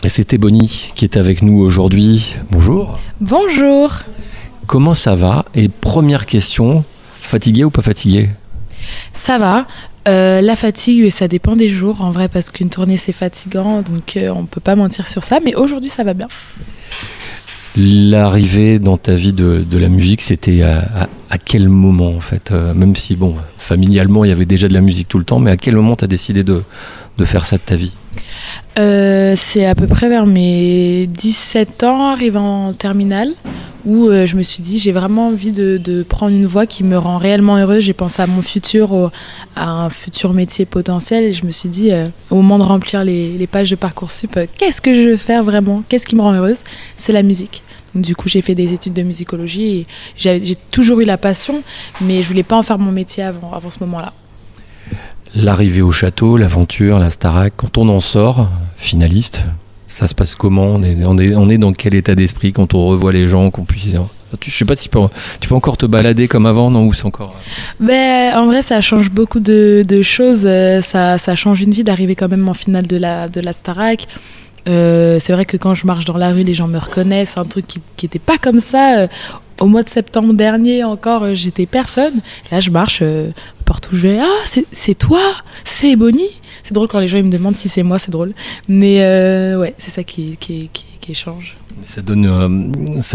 Et c'était Bonnie qui est avec nous aujourd'hui. Bonjour. Bonjour. Comment ça va? Et première question, fatigué ou pas fatigué? Ça va. La fatigue, ça dépend des jours en vrai, parce qu'une tournée c'est fatigant, donc on peut pas mentir sur ça, mais aujourd'hui ça va bien. L'arrivée dans ta vie de la musique, c'était à quel moment en fait? Même si, bon, familialement il y avait déjà de la musique tout le temps, mais à quel moment tu as décidé de faire ça de ta vie? C'est à peu près vers mes 17 ans, arrivant en terminale, où je me suis dit j'ai vraiment envie de prendre une voie qui me rend réellement heureuse. J'ai pensé à mon futur, à un futur métier potentiel, et je me suis dit au moment de remplir les pages de Parcoursup, qu'est-ce que je veux faire vraiment? Qu'est-ce qui me rend heureuse? C'est la musique. Donc, du coup, j'ai fait des études de musicologie et j'ai toujours eu la passion, mais je voulais pas en faire mon métier avant ce moment-là. L'arrivée au château, l'aventure, la Starac, quand on en sort, finaliste, ça se passe comment? On est dans quel état d'esprit quand on revoit les gens, qu'on puisse... Je sais pas si tu peux encore te balader comme avant, non? Ou c'est encore... En vrai, ça change beaucoup de choses. Ça change une vie d'arriver quand même en finale de la Starac. C'est vrai que quand je marche dans la rue, les gens me reconnaissent. C'est un truc qui n'était pas comme ça. Au mois de septembre dernier encore, j'étais personne. Là, je marche partout où je vais. Ah, c'est toi, c'est Bonnie. C'est drôle quand les gens ils me demandent si c'est moi, c'est drôle. Mais ouais, c'est ça qui change. Ça donne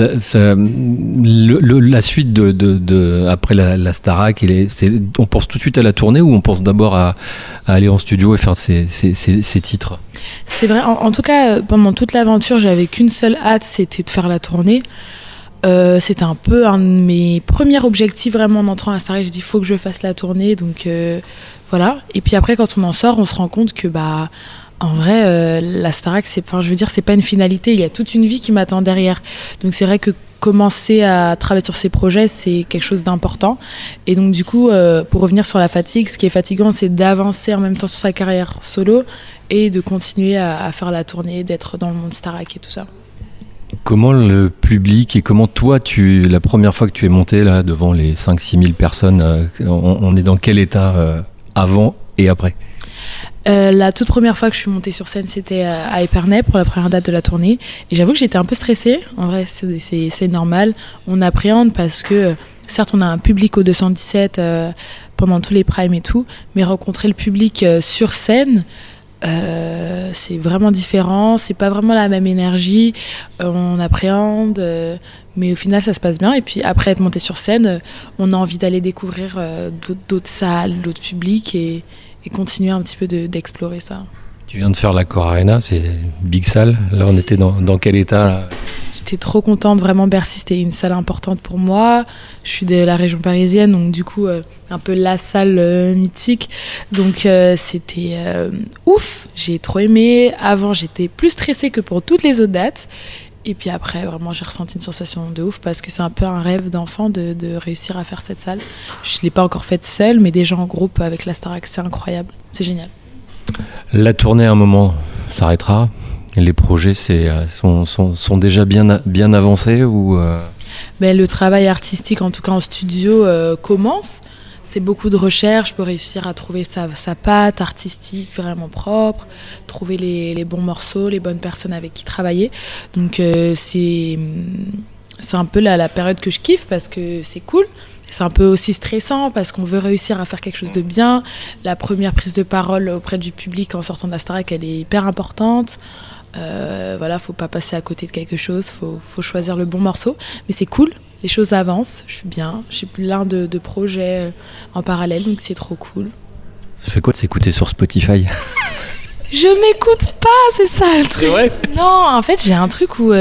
la suite après la Starac. On pense tout de suite à la tournée ou on pense d'abord à aller en studio et faire ces titres? C'est vrai. En tout cas, pendant toute l'aventure, j'avais qu'une seule hâte, c'était de faire la tournée. C'était un peu un de mes premiers objectifs vraiment en entrant à Starac. J'ai dit il faut que je fasse la tournée, donc voilà. Et puis après, quand on en sort, on se rend compte que en vrai, la Starac, c'est pas une finalité. Il y a toute une vie qui m'attend derrière. Donc c'est vrai que commencer à travailler sur ces projets, c'est quelque chose d'important. Et donc du coup, pour revenir sur la fatigue, ce qui est fatigant, c'est d'avancer en même temps sur sa carrière solo et de continuer à faire la tournée, d'être dans le monde Starac et tout ça. Comment le public et comment toi, la première fois que tu es monté là, devant les 5-6 000 personnes, on est dans quel état avant et après? La toute première fois que je suis montée sur scène, c'était à Épernay pour la première date de la tournée. Et j'avoue que j'étais un peu stressée. En vrai, c'est normal. On appréhende parce que, certes, on a un public au 217 pendant tous les primes et tout, mais rencontrer le public sur scène, c'est vraiment différent. C'est pas vraiment la même énergie. On appréhende, mais au final, ça se passe bien. Et puis après être monté sur scène, on a envie d'aller découvrir d'autres salles, d'autres publics et continuer un petit peu d'explorer ça. Tu viens de faire l'Accor Arena, c'est une big salle. Là, on était dans quel état là? J'étais trop contente, vraiment. Bercy, c'était une salle importante pour moi. Je suis de la région parisienne, donc du coup, un peu la salle mythique. Donc c'était ouf, j'ai trop aimé. Avant, j'étais plus stressée que pour toutes les autres dates. Et puis après, vraiment, j'ai ressenti une sensation de ouf parce que c'est un peu un rêve d'enfant de réussir à faire cette salle. Je ne l'ai pas encore faite seule, mais déjà en groupe avec la Starac, c'est incroyable. C'est génial. La tournée, à un moment, s'arrêtera. Les projets sont déjà bien avancés ou Le travail artistique, en tout cas en studio, commence. C'est beaucoup de recherche pour réussir à trouver sa patte artistique vraiment propre, trouver les bons morceaux, les bonnes personnes avec qui travailler. Donc c'est un peu la période que je kiffe parce que c'est cool. C'est un peu aussi stressant parce qu'on veut réussir à faire quelque chose de bien. La première prise de parole auprès du public en sortant de la Starac, elle est hyper importante. Faut pas passer à côté de quelque chose, faut choisir le bon morceau. Mais c'est cool. Les choses avancent, je suis bien, j'ai plein de projets en parallèle, donc c'est trop cool. Ça fait quoi de s'écouter sur Spotify? Je m'écoute pas, c'est ça le truc. C'est vrai? Non, en fait, j'ai un truc où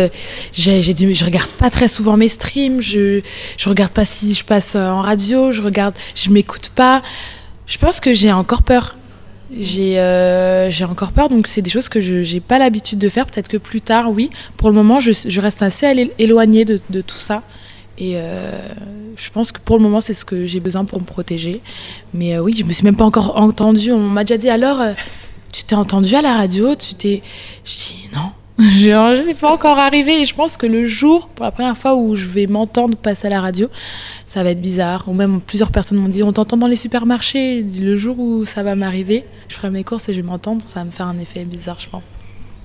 je regarde pas très souvent mes streams, je regarde pas si je passe en radio, je m'écoute pas. Je pense que j'ai encore peur. J'ai encore peur, donc c'est des choses que je n'ai pas l'habitude de faire. Peut-être que plus tard, oui. Pour le moment, je reste assez éloignée de tout ça. Et je pense que pour le moment, c'est ce que j'ai besoin pour me protéger. Mais oui, je me suis même pas encore entendue. On m'a déjà dit, alors, tu t'es entendue à la radio? Je dis non. Je sais pas encore arrivé. Et je pense que le jour, pour la première fois où je vais m'entendre passer à la radio, ça va être bizarre. Ou même plusieurs personnes m'ont dit, on t'entend dans les supermarchés. Le jour où ça va m'arriver, je ferai mes courses et je vais m'entendre. Ça va me faire un effet bizarre, je pense.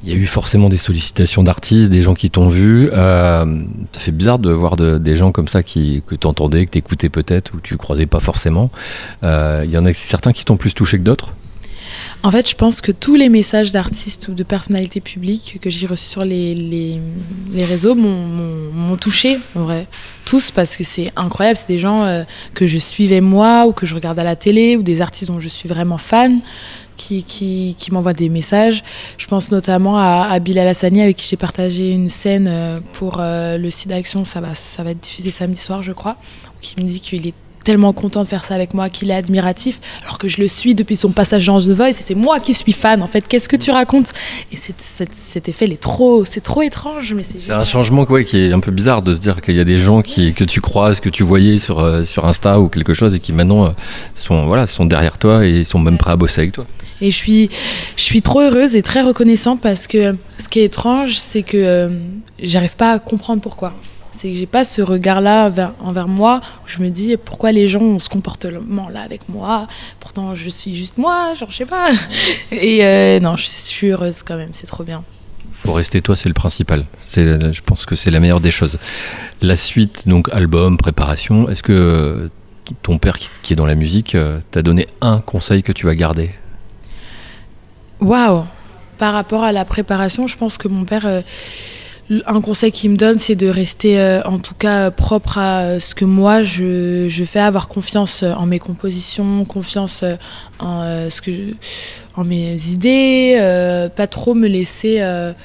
Il y a eu forcément des sollicitations d'artistes, des gens qui t'ont vu. Ça fait bizarre de voir des gens comme ça que tu entendais, que tu écoutais peut-être, ou tu croisais pas forcément. Il y en a certains qui t'ont plus touché que d'autres. En fait, je pense que tous les messages d'artistes ou de personnalités publiques que j'ai reçus sur les réseaux m'ont touchée, en vrai. Tous, parce que c'est incroyable. C'est des gens que je suivais moi, ou que je regarde à la télé, ou des artistes dont je suis vraiment fan, qui m'envoient des messages. Je pense notamment à Bilal Hassani, avec qui j'ai partagé une scène pour le Sida Action. Ça va être diffusé samedi soir, je crois. Qui me dit qu'il est tellement content de faire ça avec moi, qu'il est admiratif, alors que je le suis depuis son passage dans The Voice, et c'est moi qui suis fan, en fait. Qu'est-ce que tu racontes? Et cet effet, c'est trop étrange, mais c'est un changement qui est un peu bizarre, de se dire qu'il y a des gens que tu croises, que tu voyais sur Insta ou quelque chose, et qui maintenant sont derrière toi et sont même prêts à bosser avec toi. Et je suis trop heureuse et très reconnaissante, parce que ce qui est étrange, c'est que j'arrive pas à comprendre pourquoi. C'est que j'ai pas ce regard-là envers moi, où je me dis pourquoi les gens ont ce comportement-là avec moi. Pourtant, je suis juste moi, genre je sais pas. Et non, je suis heureuse quand même, c'est trop bien. Faut rester toi, c'est le principal. Je pense que c'est la meilleure des choses. La suite, donc album, préparation, est-ce que ton père qui est dans la musique t'a donné un conseil que tu vas garder? Waouh! Par rapport à la préparation, je pense que mon père... un conseil qu'il me donne, c'est de rester en tout cas propre à ce que moi je fais, avoir confiance en mes compositions, confiance en mes idées, pas trop me laisser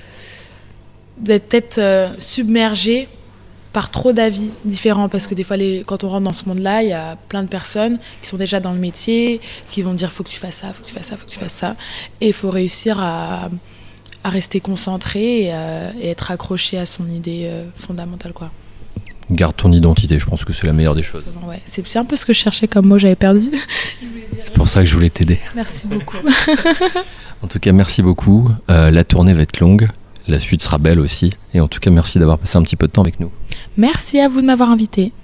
d'être submergée par trop d'avis différents, parce que des fois quand on rentre dans ce monde-là, il y a plein de personnes qui sont déjà dans le métier, qui vont dire faut que tu fasses ça, faut que tu fasses ça, faut que tu fasses ça, et il faut réussir à rester concentré et être accroché à son idée fondamentale, quoi. Garde ton identité, je pense que c'est la meilleure des choses. Ouais, c'est un peu ce que je cherchais comme mot, j'avais perdu. C'est pour ça que je voulais t'aider. Merci beaucoup. En tout cas, merci beaucoup. La tournée va être longue, la suite sera belle aussi. Et en tout cas, merci d'avoir passé un petit peu de temps avec nous. Merci à vous de m'avoir invité.